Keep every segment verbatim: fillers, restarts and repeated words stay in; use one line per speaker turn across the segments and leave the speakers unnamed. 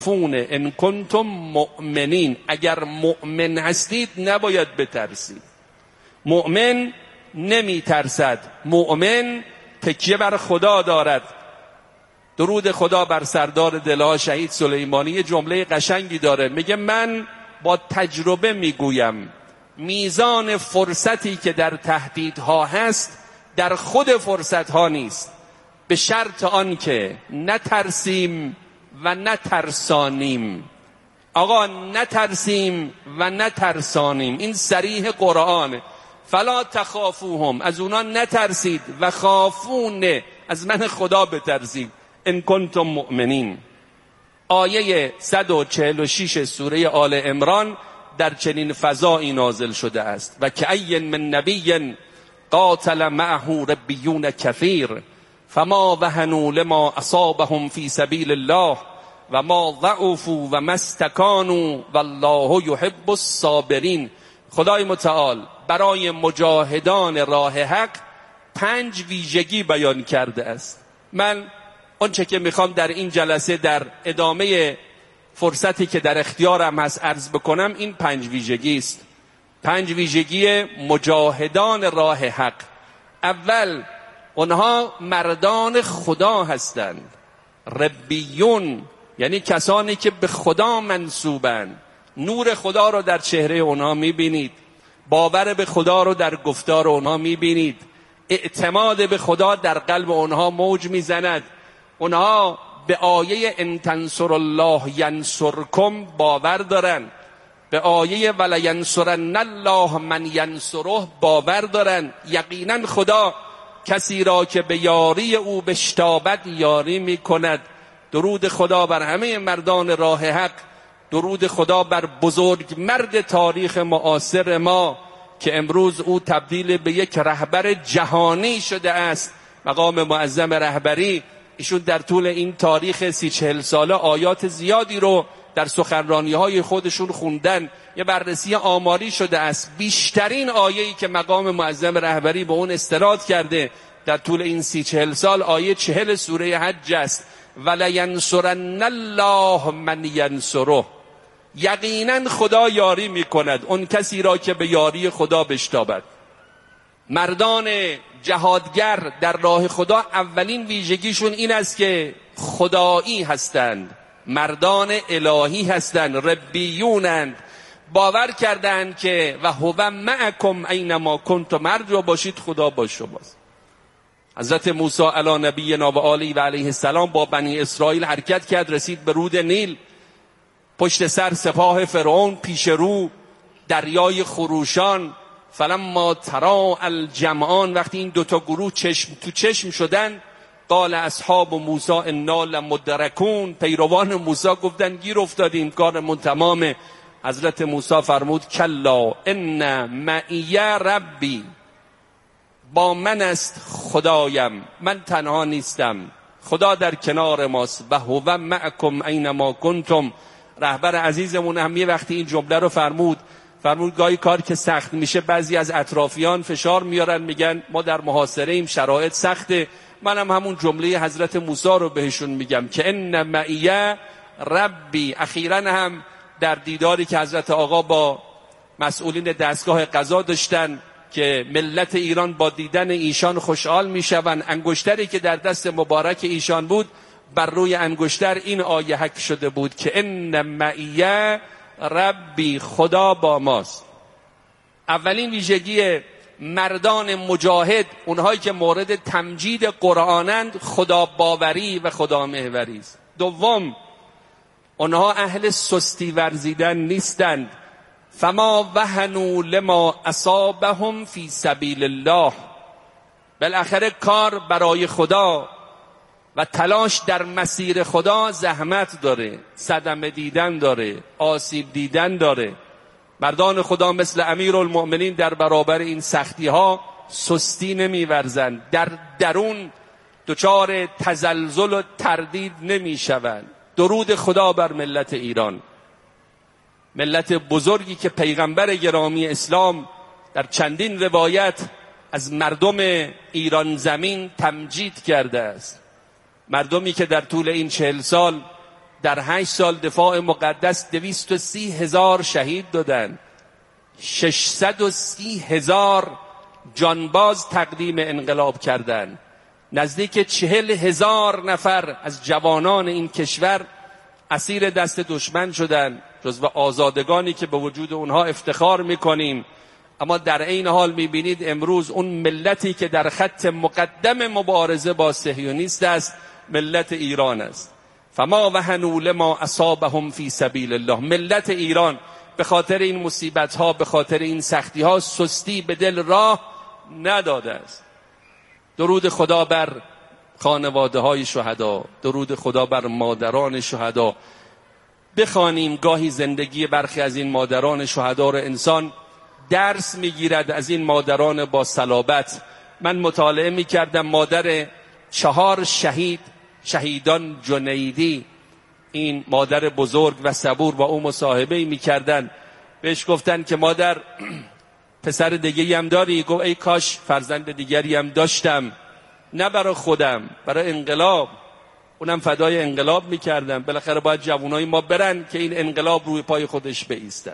فون ان کنتم مؤمنین، اگر مؤمن هستید نباید بترسید. مؤمن نمی ترسد، مؤمن تکیه بر خدا دارد. درود خدا بر سردار دلها شهید سلیمانی یه جمله قشنگی داره، میگه من با تجربه میگویم میزان فرصتی که در تهدیدها هست در خود فرصتها نیست، به شرط آن که نترسیم و نترسانیم. آقا نترسیم و نترسانیم، این صریح قرآن. فلا تخافوهم، از اونا نترسید، و خافون، از من خدا بترسید، ان کنتم مؤمنین. آیه صد و چهل و شش سوره آل عمران در چنین فضایی نازل شده است: و کأی من نبی قاتل معه ربیون کثیر فما وهنوا لما اصابهم فی سبیل الله و ما ضعفوا و ما استکانوا والله یحب الصابرین. خدای متعال برای مجاهدان راه حق پنج ویژگی بیان کرده است. من آنچه که میخوام در این جلسه در ادامه فرصتی که در اختیارم هست عرض بکنم این پنج ویژگی است. پنج ویژگی مجاهدان راه حق. اول، اونها مردان خدا هستند. ربیون یعنی کسانی که به خدا منسوبند. نور خدا رو در چهره اونها میبینید، باور به خدا رو در گفتار اونها میبینید، اعتماد به خدا در قلب اونها موج میزند. اونها به آیه ان تنصر الله ینصرکم باور دارن، به آیه ولینصرن الله من ینصره باور دارن. یقینا خدا کسی را که به یاری او بشتابد یاری میکند. درود خدا بر همه مردان راه حق، درود خدا بر بزرگ مرد تاریخ معاصر ما که امروز او تبدیل به یک رهبر جهانی شده است. مقام معظم رهبری، ایشون در طول این تاریخ سی چهل ساله آیات زیادی رو در سخنرانی های خودشون خوندن. یه بررسی آماری شده است، بیشترین آیه‌ای که مقام معظم رهبری به اون استناد کرده در طول این سی چهل سال آیه چهل سوره حج است: ولینصرن الله من ینصره. یقینا خدا یاری میکند اون کسی را که به یاری خدا بشتابد. مردان جهادگر در راه خدا اولین ویژگیشون این است که خدایی هستند، مردان الهی هستند، ربیونند. باور کردند که و هو معکم اینما کنتم، هر جا باشید خدا با شماست. حضرت موسی علی نبینا و آله و علیه السلام با بنی اسرائیل حرکت کرد، رسید به رود نیل. پشت سر سپاه فرعون، پیش رو دریای خروشان. فلما ترا الجمعان، وقتی این دوتا گروه چشم تو چشم شدن، قال اصحاب موسی انا لمدرکون، پیروان موسی گفتن گیر افتادیم، کارمون تمامه. حضرت موسی فرمود کلا ان معی ربی، با من است خدایم، من تنها نیستم، خدا در کنار ماست. و هو معکم اینما کنتم. رهبر عزیزمون هم یه وقتی این جمله رو فرمود فرمود گاهی کار که سخت میشه بعضی از اطرافیان فشار میارن، میگن ما در محاصره ایم، شرایط سخته. منم هم همون جمله حضرت موسی رو بهشون میگم که ان معی ربی. اخیراً هم در دیداری که حضرت آقا با مسئولین دستگاه قضا داشتن که ملت ایران با دیدن ایشان خوشحال میشوند، انگشتری که در دست مبارک ایشان بود بر روی انگشتر این آیه حک شده بود که ان معی ربی، خدا با ماست. اولین ویژگی مردان مجاهد، اونهایی که مورد تمجید قرآنند، خدا باوری و خدا محوری است. دوم، اونها اهل سستی ورزیدن نیستند. فما وهنوا لما اصابهم فی سبیل الله، بالاخره کار برای خدا و تلاش در مسیر خدا زحمت داره، صدمه دیدن داره، آسیب دیدن داره. مردان خدا مثل امیرالمؤمنین در برابر این سختی ها سستی نمی ورزند، در درون دچار تزلزل و تردید نمی شوند. درود خدا بر ملت ایران، ملت بزرگی که پیغمبر گرامی اسلام در چندین روایت از مردم ایران زمین تمجید کرده است. مردمی که در طول این چهل سال در هشت سال دفاع مقدس دویست و سی هزار شهید دادن، ششصد و سی هزار جانباز تقدیم انقلاب کردند. نزدیک چهل هزار نفر از جوانان این کشور اسیر دست دشمن شدند، جزو آزادگانی که به وجود اونها افتخار میکنیم. اما در این حال میبینید امروز اون ملتی که در خط مقدم مبارزه با صهیونیست است ملت ایران است. فما وهنوا لما اصابهم فی سبیل الله. ملت ایران به خاطر این مصیبت ها، به خاطر این سختی ها سستی به دل راه نداده است. درود خدا بر خانواده های شهدا، درود خدا بر مادران شهدا. بخوانیم گاهی زندگی برخی از این مادران شهدا را انسان درس میگیرد از این مادران با صلابت. من مطالعه میکردم مادر چهار شهید، شهیدان جنیدی، این مادر بزرگ و صبور با او مصاحبه میکردن. بهش گفتن که مادر پسر دیگه هم داری؟ گفت ای کاش فرزند دیگری هم داشتم، نه برای خودم، برای انقلاب، اونم فدای انقلاب میکردم. بالاخره باید جوانای ما برن که این انقلاب روی پای خودش بایستد.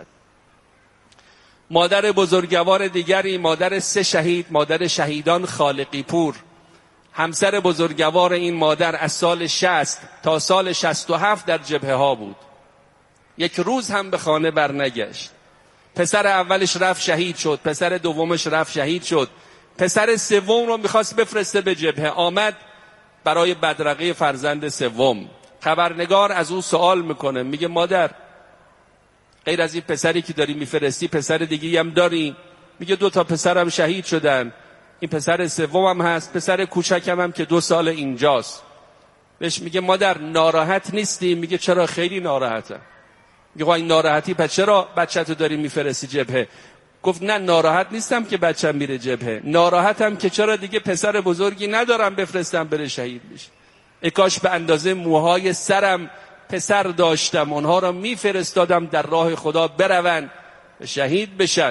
مادر بزرگوار دیگری، مادر سه شهید، مادر شهیدان خالقی پور، همسر بزرگوار این مادر از سال شصت تا سال شصت و هفت در جبهه ها بود، یک روز هم به خانه برنگشت. پسر اولش رفت شهید شد، پسر دومش رفت شهید شد، پسر سوم رو میخواست بفرسته به جبهه، آمد برای بدرقه فرزند سوم. خبرنگار از او سوال میکنه، میگه مادر غیر از این پسری که داری میفرستی پسر دیگه هم داری؟ میگه دو تا پسرم شهید شدن، این پسر سومم هست، پسر کوچکم هم که دو سال اینجاست. بهش میگه مادر ناراحت نیستی؟ میگه چرا خیلی ناراحتم. میگه این ناراحتی پس چرا بچه‌تو داری میفرستی جبهه؟ گفت نه ناراحت نیستم که بچه‌م میره جبهه، ناراحتم که چرا دیگه پسر بزرگی ندارم بفرستم بره شهید بشه. ای کاش به اندازه موهای سرم پسر داشتم، اونها را میفرستادم در راه خدا برون شهید بشن.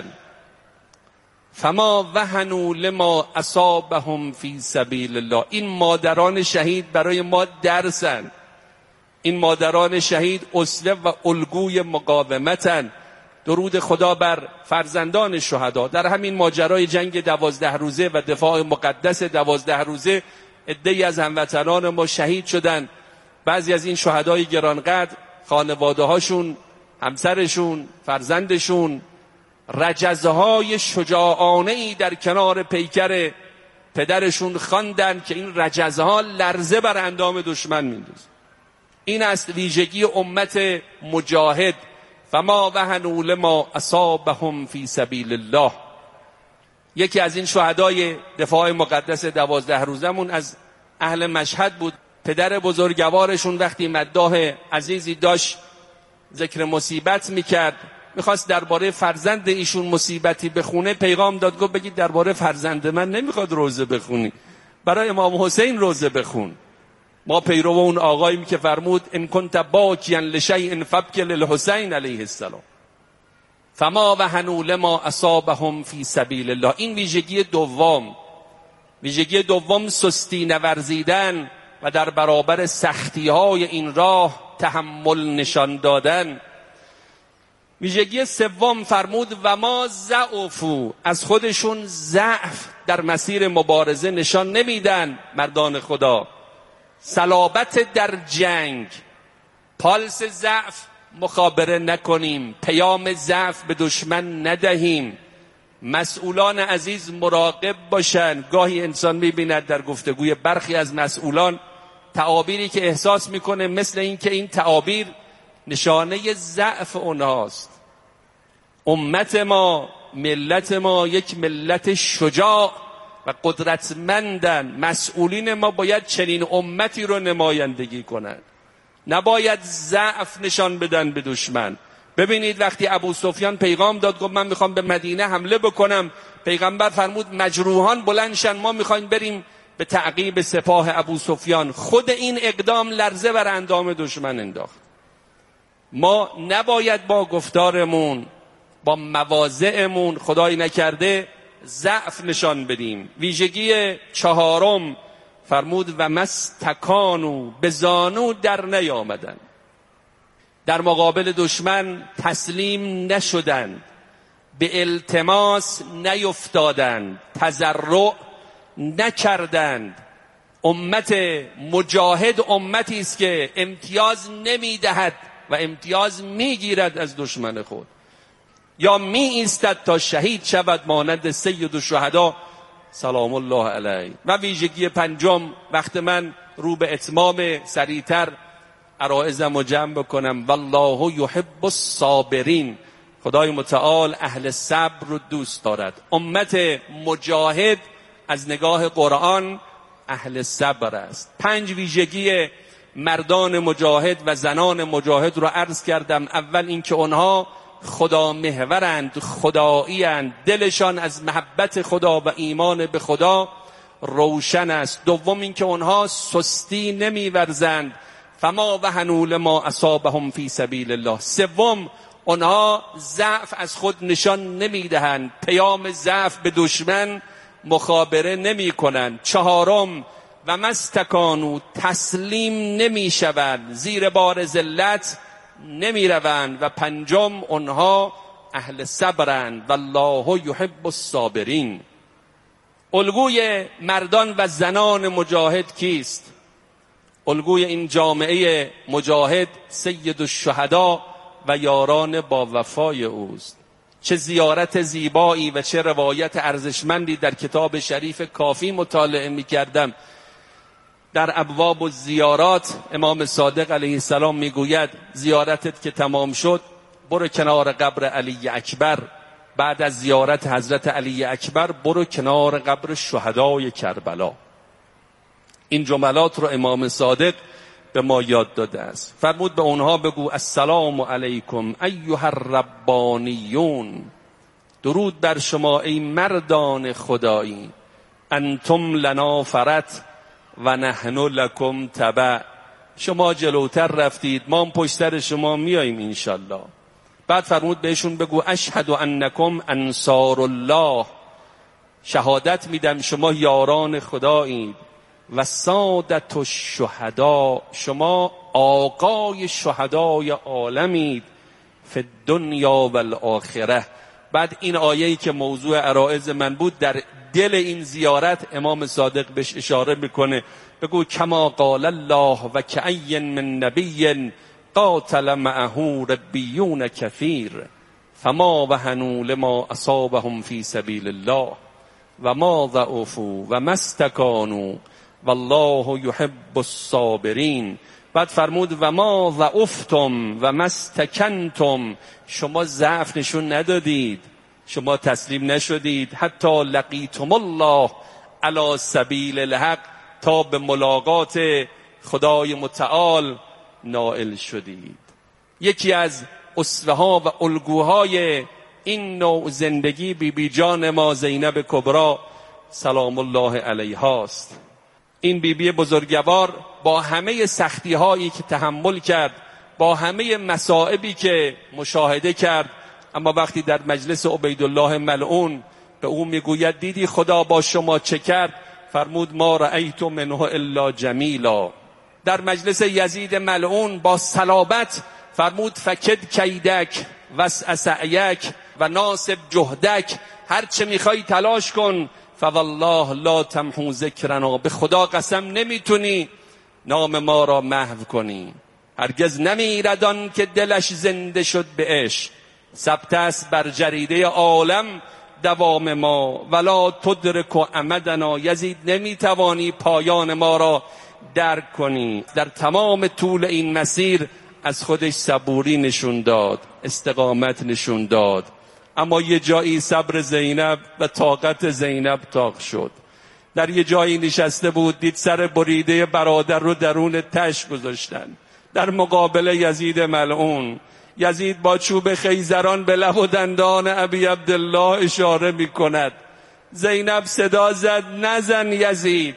فما وهنوا لما اصابهم فی سبیل الله. این مادران شهید برای ما درسن. این مادران شهید اسوه و الگوی مقاومتن. درود خدا بر فرزندان شهدا. در همین ماجرای جنگ دوازده روزه و دفاع مقدس دوازده روزه عده‌ای از هموطنان ما شهید شدند. بعضی از این شهدای گرانقدر خانواده هاشون، همسرشون، فرزندشون رجزهای شجاعانه‌ای در کنار پیکر پدرشون خواندن که این رجزها لرزه بر اندام دشمن میندازه. این است ویژگی امت مجاهد. فما وهنوا لما اصابهم فی سبیل الله. یکی از این شهدای دفاع مقدس دوازده روزمون از اهل مشهد بود. پدر بزرگوارشون وقتی مداح عزیزی داشت ذکر مصیبت میکرد، میخواست درباره فرزند ایشون مصیبتی بخونه، پیغام داد، گفت بگید درباره فرزند من نمیخواد روزه بخونی، برای امام حسین روزه بخون. ما پیرو اون آقاییم که فرمود ان کنت باکیا لشیء فابکی للحسین علیه السلام. فما وهنوا لما اصابهم فی سبیل الله. این ویژگی دوم. ویژگی دوم سستی نورزیدن و در برابر سختی های این راه تحمل نشان دادن. ویژگی سوم فرمود و ما ضعفوا. از خودشون ضعف در مسیر مبارزه نشان نمیدن مردان خدا. صلابت در جنگ، پالس ضعف مخابره نکنیم، پیام ضعف به دشمن ندهیم. مسئولان عزیز مراقب باشن. گاهی انسان میبیند در گفتگوی برخی از مسئولان تعابیری که احساس میکنه مثل این که این تعابیر نشانه ضعف اونهاست. امت ما، ملت ما یک ملت شجاع و قدرتمندن. مسئولین ما باید چنین امتی رو نمایندگی کنند، نباید ضعف نشان بدن به دشمن. ببینید وقتی ابو سفیان پیغام داد گفت من میخوام به مدینه حمله بکنم، پیغمبر فرمود مجروحان بلند شن، ما میخوایم بریم به تعقیب سپاه ابو سفیان. خود این اقدام لرزه بر اندام دشمن انداخت. ما نباید با گفتارمون، با مواضعمون خدای نکرده ضعف نشان بدیم. ویژگی چهارم فرمود و مستکانو، به زانو در نیامدن. در مقابل دشمن تسلیم نشدند، به التماس نیفتادند، تضرع نکردند. امت مجاهد امتی است که امتیاز نمیدهد و امتیاز میگیرد از دشمن خود، یا می ایستد تا شهید شود مانند سید الشهدا سلام الله علیه. و ویژگی پنجم، وقت من رو به اتمام سریعتر عرائزم رو جمع بکنم، والله یحب الصابرین، خدای متعال اهل صبر رو دوست دارد. امت مجاهد از نگاه قرآن اهل صبر است. پنج ویژگی مردان مجاهد و زنان مجاهد رو عرض کردم. اول اینکه آنها خدا محورند، خدایی‌اند، دلشان از محبت خدا و ایمان به خدا روشن است. دوم اینکه آنها سستی نمی‌ورزند، فما وهنوا لما اصابهم فی سبیل الله. سوم، آنها ضعف از خود نشان نمیدهند، پیام ضعف به دشمن مخابره نمی کنند. چهارم، و مستکانو، تسلیم نمی شوند، زیر بار ذلت نمی روند. و پنجم، آنها اهل صبرند، والله یحب الصابرین. الگوی مردان و زنان مجاهد کیست؟ الگوی این جامعه مجاهد سید الشهدا و یاران با وفای اوست. چه زیارت زیبایی و چه روایت ارزشمندی در کتاب شریف کافی مطالعه می کردم. در ابواب الزیارات امام صادق علیه السلام می گوید زیارتت که تمام شد برو کنار قبر علی اکبر، بعد از زیارت حضرت علی اکبر برو کنار قبر شهدای کربلا. این جملات رو امام صادق به ما یاد داده است. فرمود به اونها بگو السلام علیکم ایها الربانیون، درود بر شما ای مردان خدایی، انتم لنا فرت و نحن لکم تبع، شما جلوتر رفتید ما هم پشت سر شما میاییم انشالله. بعد فرمود بهشون بگو اشهد انکم انصار الله، شهادت میدم شما یاران خدایید، و سادت الشهدا، شما آقای شهدای عالمید، فی الدنیا و الاخره. بعد این آیه‌ای که موضوع عرائض من بود در دل این زیارت امام صادق بهش اشاره میکنه، بگو کما قال الله و کأی من نبی قاتل معه ربیون کثیر فما وهنوا لما اصابهم فی سبیل الله و ما ضعفوا و ما استکانوا والله یحب الصابرین. بعد فرمود و ما ضعفتم و ما استکنتم، شما ضعف نشون ندادید، شما تسلیم نشدید، حتی لقیتم الله علی سبیل الحق، تا به ملاقات خدای متعال نائل شدید. یکی از اسوه ها و الگوهای این نوع زندگی بی بی جان ما زینب کبری سلام الله علیها است. این بیبی بی بزرگوار با همه سختی هایی که تحمل کرد، با همه مصائبی که مشاهده کرد، اما وقتی در مجلس عبیدالله ملعون به او میگوید دیدی خدا با شما چه کرد، فرمود ما رأیت منه الا جمیلا. در مجلس یزید ملعون با صلابت فرمود فکد کیدک وسع سعیک و ناصب جهدک، هر چه میخوای تلاش کن، فوالله لا تمحو ذکرنا، به خدا قسم نمیتونی نام ما را محو کنی. هرگز نمیرد آن که دلش زنده شد به عشق، ثبت است بر جریده عالم دوام ما، ولا تدرک امدنا، یزید نمیتوانی پایان ما را درک کنی. در تمام طول این مسیر از خودش صبوری نشون داد، استقامت نشون داد، اما یه جایی صبر زینب و طاقت زینب طاق شد. در یه جایی نشسته بود، دید سر بریده برادر رو درون تش گذاشتن در مقابل یزید ملعون. یزید با چوب خیزران به لب و دندان ابی عبدالله اشاره می کند. زینب صدا زد نزن یزید،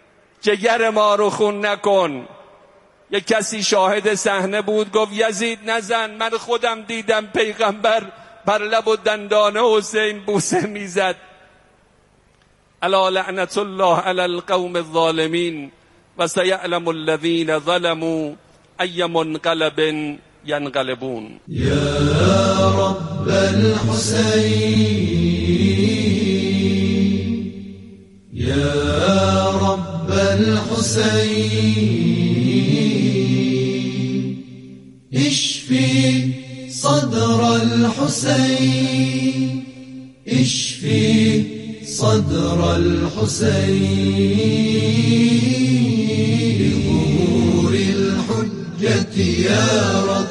جگر ما رو خون نکن. یک کسی شاهد صحنه بود، گفت یزید نزن، من خودم دیدم پیغمبر بر لب و دندان حسین بوسه میزد. الا لعنت الله علی القوم الظالمین و سیعلم الذین ظلموا ای منقلب ینقلبون.
یا رب الحسین، یا رب الحسین، اشفی صدر الحسین، اشفی صدر الحسین، بظهور الحجة یا رب.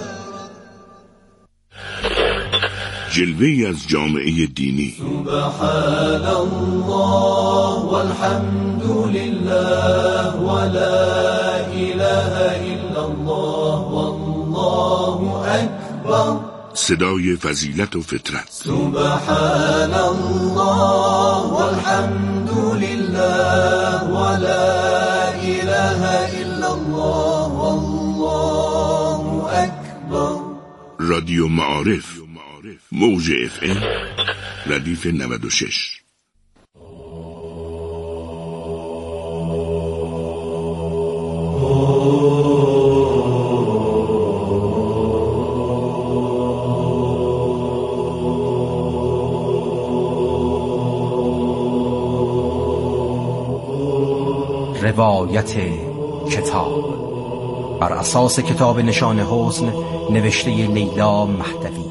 جلوه‌ای از جامعه دینی.
سبحان الله والحمد لله ولا اله الا الله والله اکبر.
صدای فضیلت و فطرت.
سبحان الله والحمد لله ولا اله الا الله والله اکبر.
رادیو معارف، موج اف ام ردیف نود و شش.
روایت کتاب بر اساس کتاب نشان حسن نوشته لیلا مهدوی.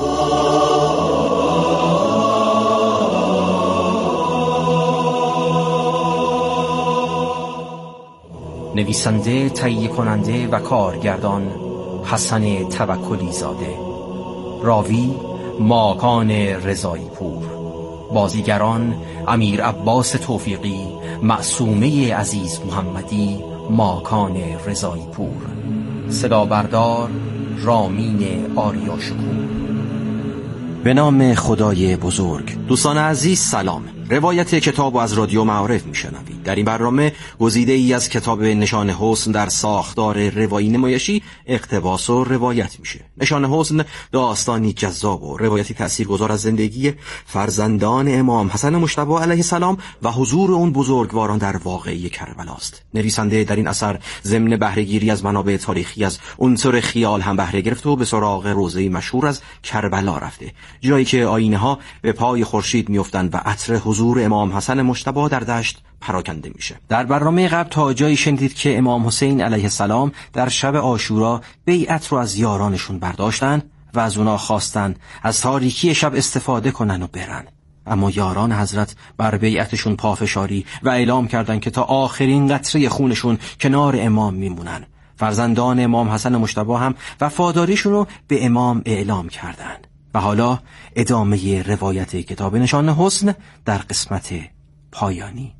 نویسنده، تهیه کننده و کارگردان حسن توکلی زاده. راوی ماکان رضایی پور. بازیگران امیر عباس توفیقی، معصومه عزیز محمدی، ماکان رضایی پور. صدا بردار رامین آریاشکور. به نام خدای بزرگ. دوستان عزیز سلام. روایت کتاب از رادیو معارف میشنوید. در این برنامه گزیده ای از کتاب نشان حسن در ساختار روایی نمایشی اقتباس و روایت میشه. نشان حسن داستانی جذاب و روایتی تاثیرگذار از زندگی فرزندان امام حسن مجتبی علیه السلام و حضور اون بزرگواران در واقعه کربلاست. نویسنده در این اثر ضمن بهره‌گیری از منابع تاریخی از عنصر خیال هم بهره گرفته و به سراغ روضه‌ای مشهور از کربلا رفته، جایی که آینه‌ها به پای خورشید میافتند و عطر حضور امام حسن مجتبی در دشت پراکنده میشه. در برنامه قبل تا جایی شنیدید که امام حسین علیه السلام در شب عاشورا بیعت رو از یارانشون برداشتن و از اونا خواستن از تاریکی شب استفاده کنن و برن. اما یاران حضرت بر بیعتشون پافشاری و اعلام کردن که تا آخرین قطره خونشون کنار امام میمونن. فرزندان امام حسن مجتبی هم وفاداریشون رو به امام اعلام کردن. و حالا ادامه روایت کتاب نشان حسن در قسمت پایانی.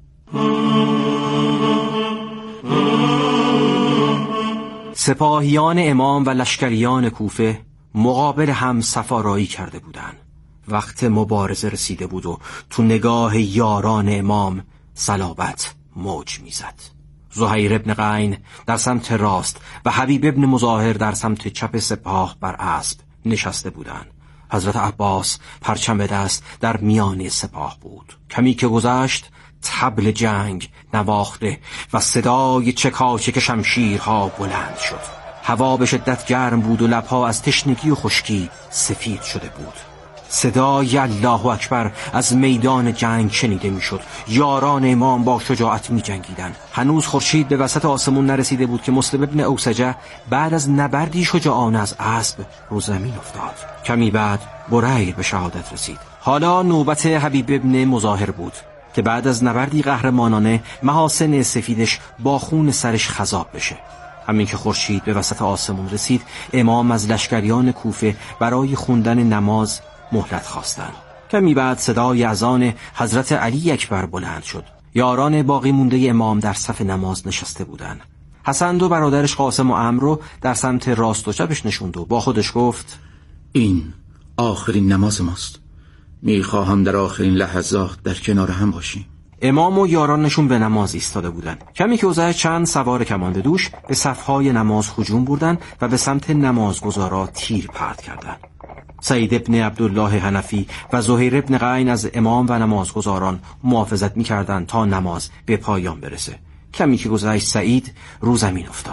سپاهیان امام و لشکریان کوفه مقابل هم سفارایی کرده بودند. وقت مبارزه رسیده بود و تو نگاه یاران امام صلابت موج میزد. زهیر ابن قین در سمت راست و حبیب ابن مظاهر در سمت چپ سپاه بر اسب نشسته بودند. حضرت عباس پرچم به دست در میان سپاه بود. کمی که گذشت طبل جنگ نواخته و صدای چکاچک شمشیرها بلند شد. هوا به شدت گرم بود و لبها از تشنگی و خشکی سفید شده بود. صدای الله اکبر از میدان جنگ شنیده میشد. یاران امام با شجاعت می جنگیدن. هنوز خورشید به وسط آسمون نرسیده بود که مسلم ابن اوسجه بعد از نبردی شجاعانه از اسب رو زمین افتاد. کمی بعد بریر به شهادت رسید. حالا نوبت حبیب ابن مظاهر بود که بعد از نبردی قهرمانانه محاسن سفیدش با خون سرش خضاب بشه. همین که خورشید به وسط آسمون رسید، امام از لشکریان کوفه برای خوندن نماز مهلت خواستند. کمی بعد صدای اذان حضرت علی اکبر بلند شد. یاران باقی مونده امام در صف نماز نشسته بودند. حسن و برادرش قاسم و عمرو در سمت راست و چپش نشوند و با خودش گفت:
این آخرین نماز ماست. میخواهم در آخرین لحظات در کنار هم باشیم.
امام و یارانشون به نماز ایستاده بودند. کمی که گذشت چند سوار کمانده دوش به صفهای نماز هجوم بردند و به سمت نمازگزارا تیر پرت کردند. سعید ابن عبدالله حنفی و زهیر ابن قین از امام و نمازگزاران محافظت می‌کردند تا نماز به پایان برسه. کمی که گذشت سعید رو زمین افتاد.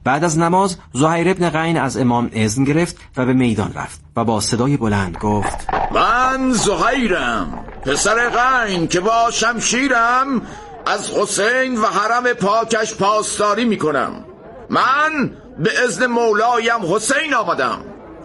بعد از نماز زهیر ابن قین از امام اذن گرفت و به میدان رفت و با صدای بلند گفت:
من زهیرم پسر قین که با شمشیرم از حسین و حرم پاکش پاسداری میکنم. من به اذن مولایم حسین آمدم.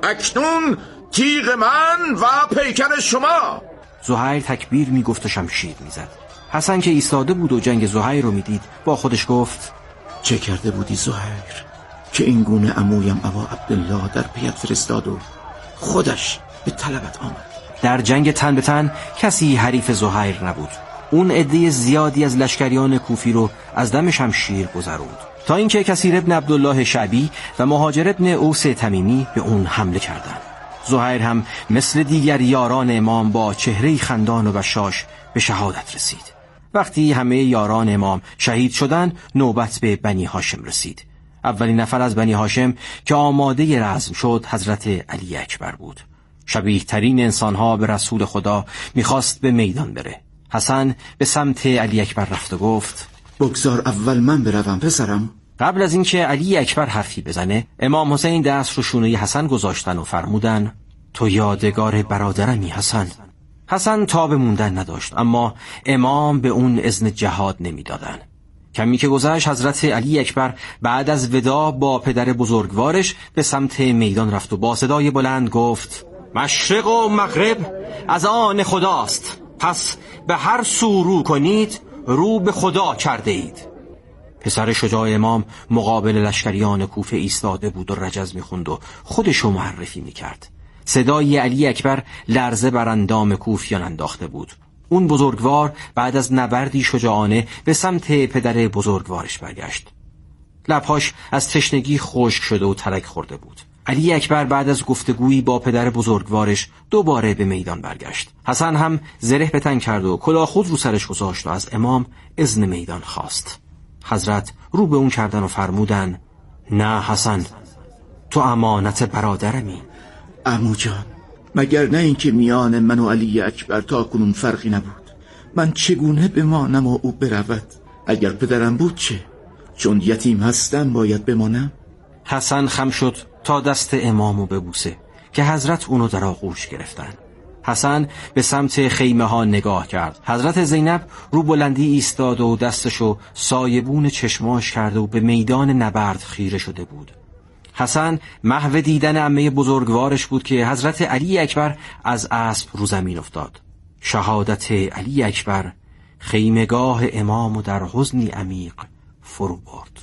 اکنون تیغ من و پیکر شما.
زهیر تکبیر میگفت و شمشیر میزد. حسن که ایستاده بود و جنگ زهیر رو میدید با خودش گفت:
چه کرده بودی زهیر که این گونه عمویم ابا عبدالله در پیت فرستاد و خودش به طلبت آمد؟
در جنگ تن به تن کسی حریف زهیر نبود. اون عده زیادی از لشکریان کوفی رو از دم شمشیر گذروند تا اینکه کثیر ابن عبدالله شعبی و مهاجر ابن اوس تمیمی به اون حمله کردند. زهیر هم مثل دیگر یاران امام با چهره خندان و بشاش به شهادت رسید. وقتی همه یاران امام شهید شدن، نوبت به بنی هاشم رسید. اولین نفر از بنی هاشم که آماده رزم شد حضرت علی اکبر بود. شبیه ترین انسانها به رسول خدا میخواست به میدان بره. حسن به سمت علی اکبر رفت و گفت:
بگذار اول من بروم پسرم.
قبل از اینکه علی اکبر حرفی بزنه، امام حسین دست رو شونه حسن گذاشتن و فرمودن: تو یادگار برادرمی حسن. حسن تاب موندن نداشت، اما امام به اون اذن جهاد نمیدادن. کمی که گذشت حضرت علی اکبر بعد از وداع با پدر بزرگوارش به سمت میدان رفت و با صدای بلند گفت: مشرق و مغرب از آن خداست، پس به هر سو رو کنید رو به خدا کرده اید. پسر شجاع امام مقابل لشکریان کوفه ایستاده بود و رجز میخوند و خودشو معرفی میکرد. صدای علی اکبر لرزه بر اندام کوفیان انداخته بود. اون بزرگوار بعد از نبردی شجاعانه به سمت پدر بزرگوارش برگشت. لبهاش از تشنگی خشک شده و ترک خورده بود. علی اکبر بعد از گفتگویی با پدر بزرگوارش دوباره به میدان برگشت. حسن هم زره به تن کرد و کلاه خود رو سرش گذاشت و از امام اذن میدان خواست. حضرت رو به اون کردن و فرمودن: نه حسن، تو امانت برادرمی.
عمو جان، مگر نه اینکه میان من و علی اکبر تا کنون فرقی نبود؟ من چگونه بمانم و او برود؟ اگر پدرم بود چه؟ چون یتیم هستم باید بمانم؟
حسن خم شد تا دست امامو ببوسه که حضرت اونو در آغوش گرفتن. حسن به سمت خیمه ها نگاه کرد. حضرت زینب رو بلندی ایستاد و دستشو سایبون چشماش کرده و به میدان نبرد خیره شده بود. حسن محو دیدن عمه بزرگوارش بود که حضرت علی اکبر از اسب رو زمین افتاد. شهادت علی اکبر خیمگاه امامو در حزنی عمیق فرو برد.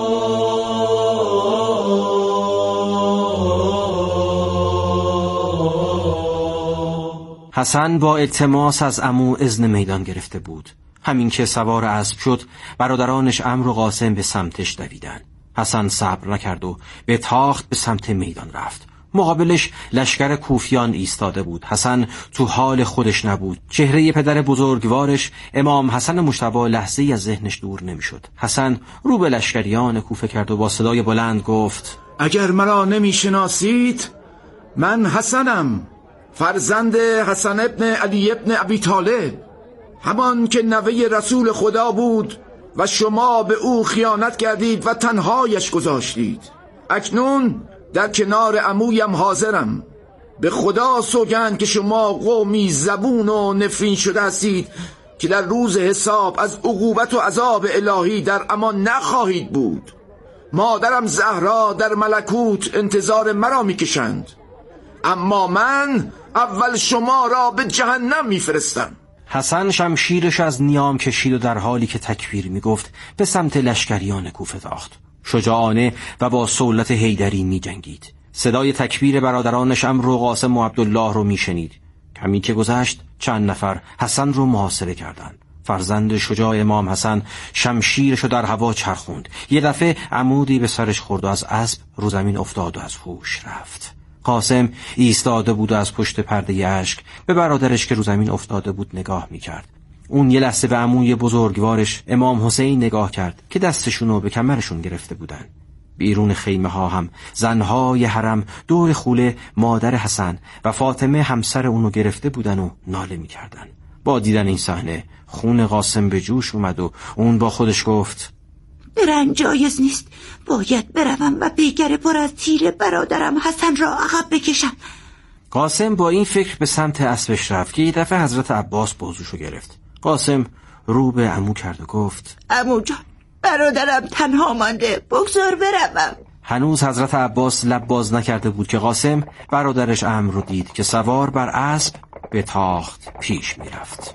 حسن با التماس از عمو اذن میدان گرفته بود. همین که سوار اسب شد، برادرانش عمرو و قاسم به سمتش دویدن. حسن صبر نکرد و به تاخت به سمت میدان رفت. مقابلش لشکر کوفیان ایستاده بود. حسن تو حال خودش نبود. چهره پدر بزرگوارش امام حسن مجتبی لحظه‌ای از ذهنش دور نمیشد. حسن رو به لشکریان کوفه کرد و با صدای بلند گفت:
اگر مرا نمیشناسید، من حسنم، فرزند حسن ابن علی ابن ابی طالب، همان که نوه رسول خدا بود و شما به او خیانت کردید و تنهایش گذاشتید. اکنون در کنار عمویم حاضرم. به خدا سوگند که شما قومی زبون و نفرین شده هستید که در روز حساب از عقوبت و عذاب الهی در امان نخواهید بود. مادرم زهرا در ملکوت انتظار مرا میکشند، اما من اول شما را به جهنم میفرستم.
حسن شمشیرش از نیام کشید و در حالی که تکبیر میگفت به سمت لشکریان کوفه تاخت. شجاعانه و با سلطت حیدری می جنگید. صدای تکبیر برادرانش عمرو و قاسم و عبدالله رو می شنید. کمی که گذشت چند نفر حسن رو محاصره کردند. فرزند شجاع امام حسن شمشیرش رو در هوا چرخوند. یه دفعه عمودی به سرش خورد و از اسب رو زمین افتاد و از هوش رفت. قاسم ایستاده بود و از پشت پرده اشک به برادرش که رو زمین افتاده بود نگاه می کرد. اون یه لحظه به عموی بزرگوارش امام حسین نگاه کرد که دستشونو به کمرشون گرفته بودن. بیرون خیمه ها هم زنهای حرم دور خوله مادر حسن و فاطمه همسر اونو گرفته بودن و ناله می کردن. با دیدن این صحنه خون قاسم به جوش اومد و اون با خودش گفت:
برنج جایز نیست. باید بروم و پیکر پر از تیر برادرم حسن را عقب بکشم.
قاسم با این فکر به سمت اسبش رفت که یه دفعه حضرت عباس بازوشو گرفت. قاسم رو به عمو کرد و گفت
عمو جان، برادرم تنها مانده، بگذار بروم.
هنوز حضرت عباس لب باز نکرده بود که قاسم برادرش عمرو رو دید که سوار بر اسب به تاخت پیش می رفت.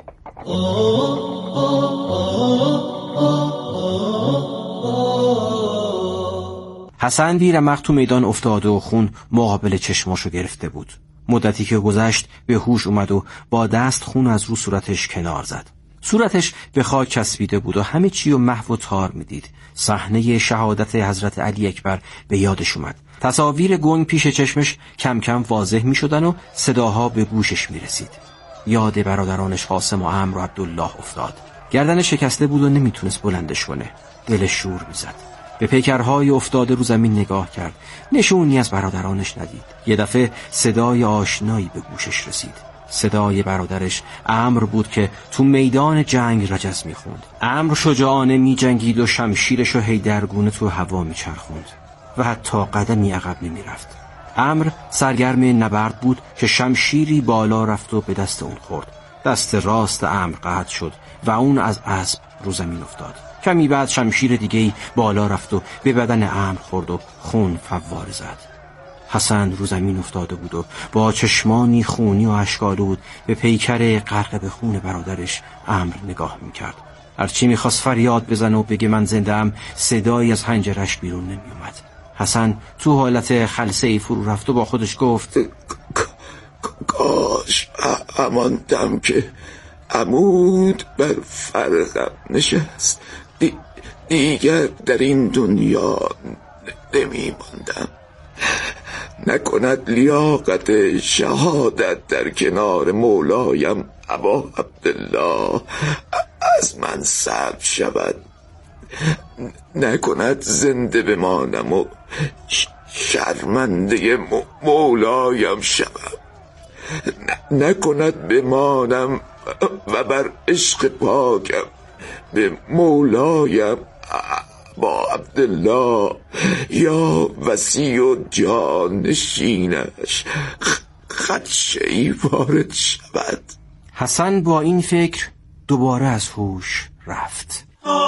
حسن بیرمق تو میدان افتاده و خون مقابل چشماشو گرفته بود. مدتی که گذشت به هوش اومد و با دست خون از رو صورتش کنار زد. صورتش به خاک چسبیده بود و همه چی رو محو و تار میدید. صحنه شهادت حضرت علی اکبر به یادش اومد. تصاویر گنگ پیش چشمش کم کم واضح می شدن و صداها به گوشش می رسید. یاد برادرانش قاسم و عمرو و عبدالله افتاد. گردن شکسته بود و نمیتونست بلندش کنه. دلش شور می زد. به پیکرهای افتاده رو زمین نگاه کرد. نشونی از برادرانش ندید. یه دفعه صدای آشنایی به گوشش رسید. صدای برادرش عمرو بود که تو میدان جنگ رجز میخوند. عمرو شجاعانه میجنگید و شمشیرشو هیدرگونه تو هوا میچرخوند و حتی قدمی عقب نمیرفت. عمرو سرگرم نبرد بود که شمشیری بالا رفت و به دست اون خورد. دست راست عمرو قطع شد و اون از اسب رو زمین افتاد. کمی بعد شمشیر دیگه‌ای بالا رفت و به بدن عمرو خورد و خون فواره زد. حسن رو زمین افتاده بود و با چشمانی خونی و اشک‌آلود به پیکر غرق به خون برادرش عمرو نگاه میکرد. هرچی میخواست فریاد بزنه و بگه من زنده‌ام، صدایی از حنجرش بیرون نمیومد. حسن تو حالت خلسه‌ای فرو رفت و با خودش گفت
کاش همان دم که عمود بر فرقم نشست دی دیگر در این دنیا نمیماندم. نکند لیاقت شهادت در کنار مولایم ابا عبدالله از من سلب شود. نکند زنده بمانم و شرمنده مولایم شوم. نکند بمانم و بر عشق پاکم به مولایم با عبدالله یا وصی و جانشینش خدشه‌ای وارد شود.
حسن با این فکر دوباره از هوش رفت.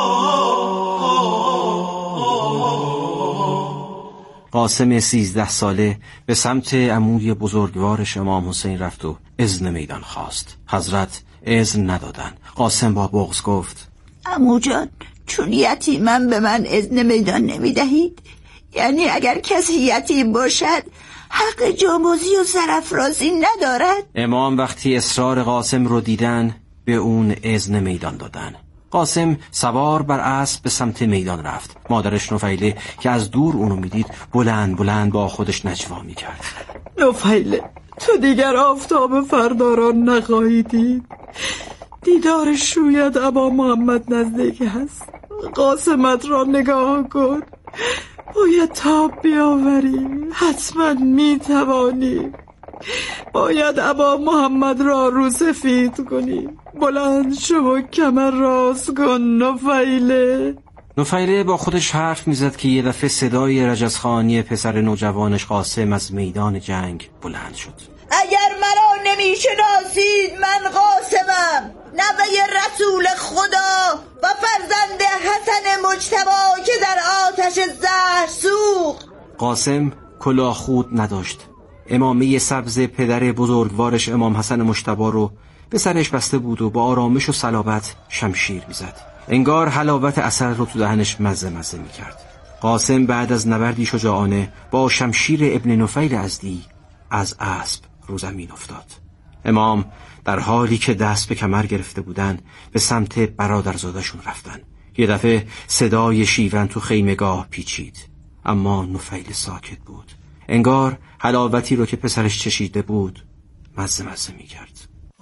قاسم سیزده ساله به سمت عموی بزرگوارش امام حسین رفت و اذن میدان خواست. حضرت اذن ندادن. قاسم با بغض گفت
عمو جان، چون یتیمم به من اذن میدان نمی دهید؟ یعنی اگر کسی یتیم باشد حق جانبازی و سرافرازی ندارد؟
امام وقتی اصرار قاسم رو دیدن به اون اذن میدان دادن. قاسم سوار بر اسب به سمت میدان رفت. مادرش نفیله که از دور اونو میدید بلند بلند با خودش نجوا میکرد.
نفیله، تو دیگر آفتاب فرداران نخواهی دید. دیدار شوید ابا محمد نزدیک هست. قاسمت را نگاه کن. باید تاب بیاوری. حتما میتوانی. باید ابا محمد را رو سفید کنی. بلند شو و کمر راست کن نفیله.
نفیله با خودش حرف میزد که یه دفعه صدای رجزخانی پسر نوجوانش قاسم از میدان جنگ بلند شد.
اگر مرا نمیشناسید، من قاسمم، نوه رسول خدا و فرزند حسن مجتبی که در آتش زهر سوخت.
قاسم کلاه خود نداشت. امامه سبز پدر بزرگوارش امام حسن مجتبی رو به سرش بسته بود و با آرامش و صلابت شمشیر میزد. انگار حلاوت عسل رو تو دهنش مزه مزه میکرد. قاسم بعد از نبردی شجاعانه با شمشیر ابن نفیل ازدی از اسب رو زمین افتاد. امام در حالی که دست به کمر گرفته بودن به سمت برادرزادشون رفتن. یه دفعه صدای شیون تو خیمگاه پیچید، اما نفیل ساکت بود. انگار حلاوتی رو که پسرش چشیده بود مزه مزه میکرد.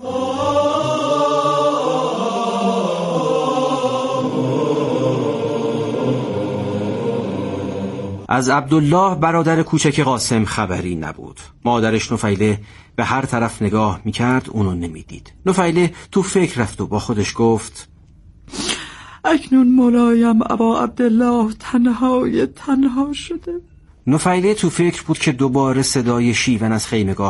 از عبدالله برادر کوچک قاسم خبری نبود. مادرش نفیله به هر طرف نگاه میکرد، اونو نمیدید. نفیله تو فکر رفت و با خودش گفت
اکنون مولایم ابا عبدالله تنهای تنها شده.
نفیله تو فکر بود که دوباره صدای شیون از خیمگاه